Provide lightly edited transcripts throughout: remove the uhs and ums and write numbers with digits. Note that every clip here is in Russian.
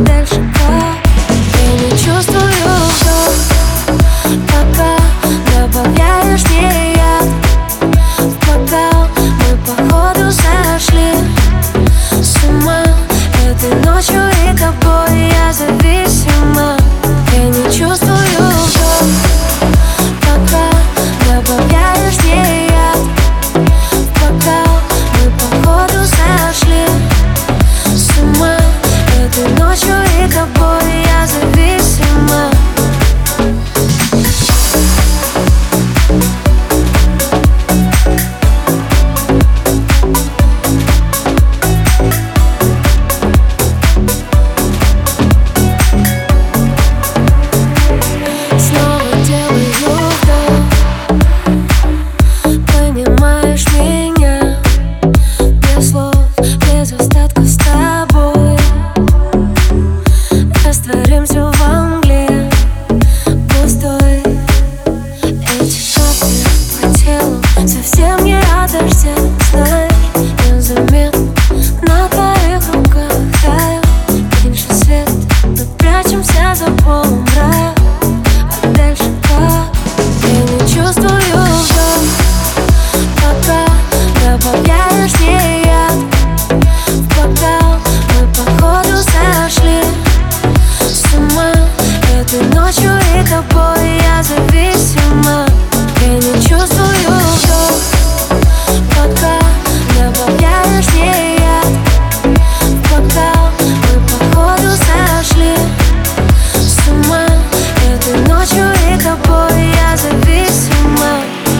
дальше как? Я не чувствую вдох, пока добавляешь мне яд в бокал. Мы походу сошли с ума этой ночью, и тобой я зависима. Я не чувствую вдох, пока добавляешь мне яд в бокал. Мы походу сошли с ума этой ночью, и тобой я зависима. Совсем не от дождя, знаешь, незаметно на твоих руках таю. Меньше свет, мы прячемся за полумрак. А дальше как? Я не чувствую вдох, пока добавляешь мне яд в бокал. Мы походу сошли с ума этой ночью, и тобой я зависима. Я не чувствую вдох, пока добавляешь мне яд в бокал. Мы походу сошли с ума этой ночью, и тобой я зависима.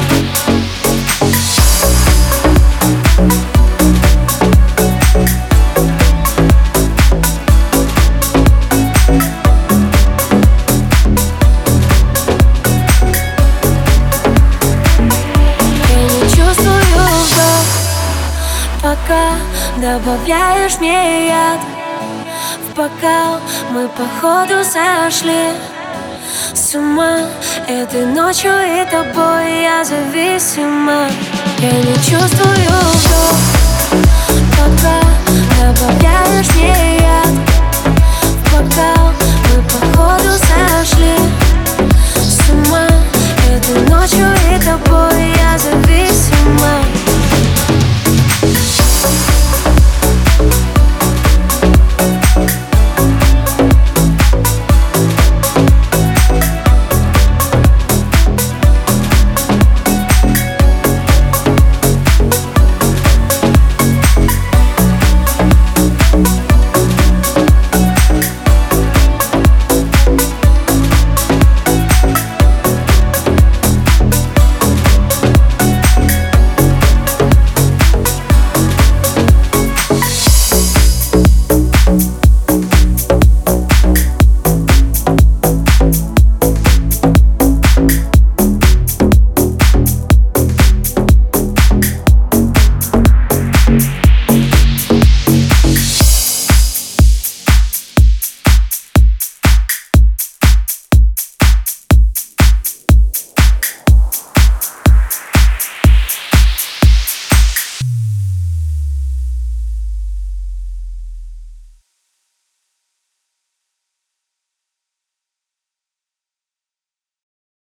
Пока добавляешь мне яд в бокал. Мы походу сошли с ума этой ночью, и тобой я зависима. Я не чувствую вдох, пока добавляешь мне яд